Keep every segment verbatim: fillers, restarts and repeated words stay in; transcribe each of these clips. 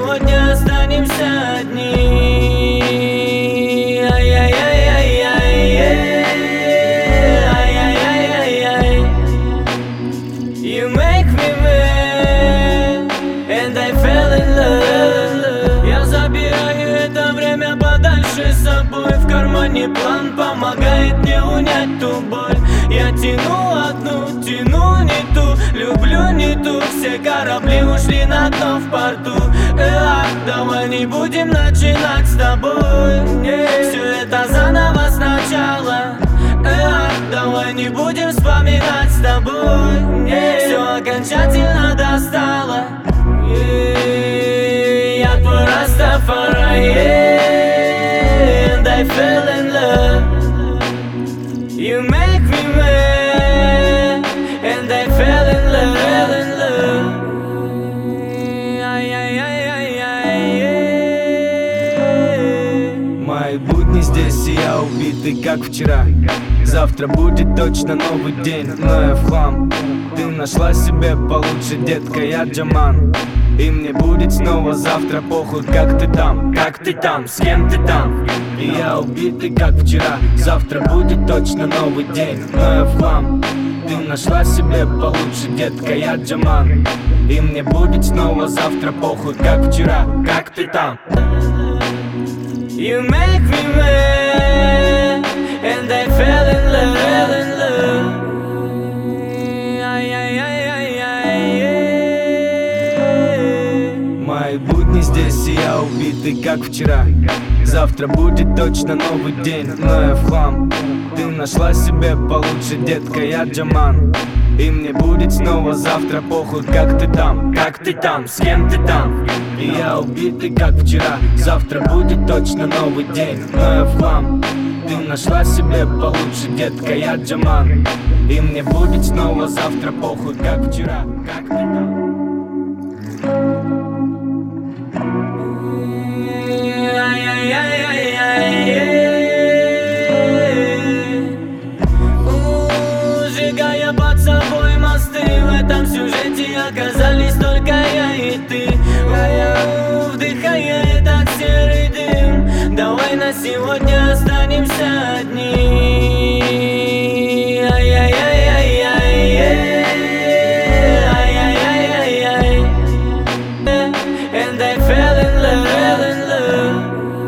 сегодня останемся одни. Ай-яй-яй-яй-яй. You make me mad, and I fell in love. Я забираю это время подальше с собой. В кармане план помогает мне унять ту боль. Я тяну одну, тяну не ту, люблю не ту. Все корабли ушли на дно в порту. Эх, давай не будем начинать с тобой. Все это заново сначала. Эх, давай не будем вспоминать с тобой. Все окончательно достало. Я твой Растафари, and I fell in love. You make me mad, and I fell in love, fell in love. Мои будни здесь, и я убитый, как вчера. Завтра будет точно новый день, но я в хлам. Ты нашла себе получше, детка, я Джаман. И мне будет снова завтра похуй, как ты там, как ты там, с кем ты там. И я убитый, как вчера. Завтра будет точно новый день, но я в хлам. Ты нашла себе получше, детка, я Джаман. И мне будет снова завтра похуй, как вчера, как ты там. You make me mad, and I fell in love, fell in love. Мои будни здесь, и я убитый, как вчера. Завтра будет точно новый день, но я в хлам. Ты нашла себе получше, детка, я Джаман. И мне будет снова завтра похуй, как ты там, как ты там, с кем ты там. И я убитый, как вчера. Завтра будет точно новый день, но я в хлам. Ты нашла себе получше, детка, я Джаман. И мне будет снова завтра похуй, как вчера, как ты там. Сжигая под собой мосты, в этом сюжете оказались только я и ты. Вдыхая этот серый дым, давай на сегодня останемся одни. Ай-яй-яй-яй-яй. And I fell in love, fell in love.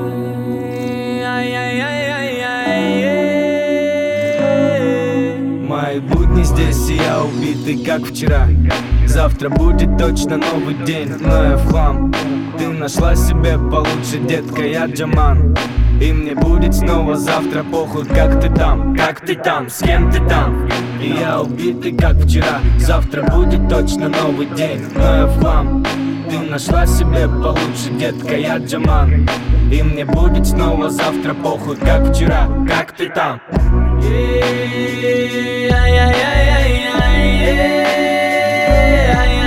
Мои будни здесь, и я убитый, как вчера. Завтра будет точно новый день, но я в хлам. Ты нашла себе получше, детка, я Джаман. И мне будет снова завтра похуй, как ты там, как ты там, с кем ты там. И я убитый, как вчера. Завтра будет точно новый день, но я в хлам. Ты нашла себе получше, детка, я Джаман. И мне будет снова завтра похуй, как вчера, как ты там. Ай-яй-яй-яй-яй.